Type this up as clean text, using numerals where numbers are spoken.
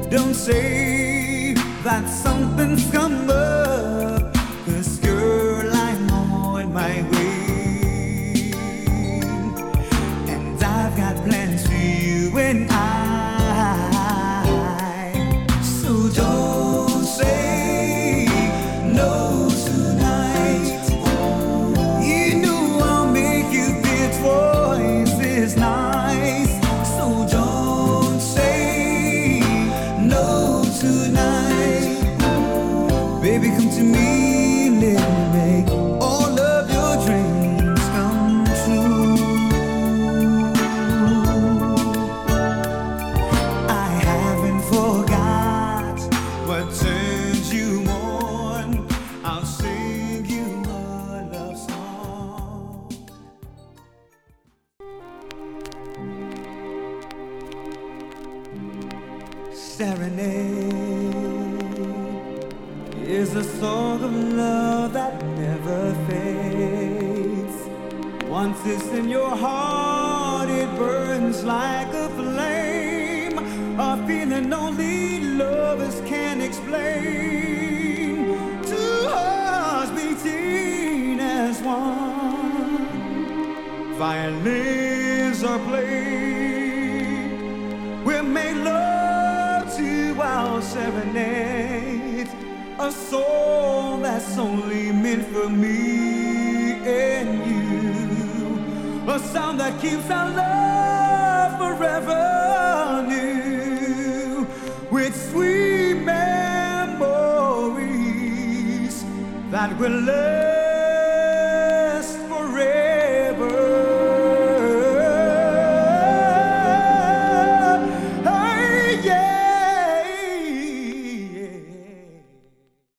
Don't say that something's come up, 'cause girl, I'm on my way, and I've got plans for you and I. So don't say no tonight. You know I'll make you feel twice as nice. So don't say no tonight. Baby, come to me, let me make all of your dreams come true. I haven't forgot what turns you on. I'll sing you a love song. Serenade is a song of love that never fades. Once it's in your heart, it burns like a flame, a feeling only lovers can explain. Two hearts beating as one, violins are played. We'll make love to our serenade, a song that's only meant for me and you, a sound that keeps our love forever new, with sweet memories that will last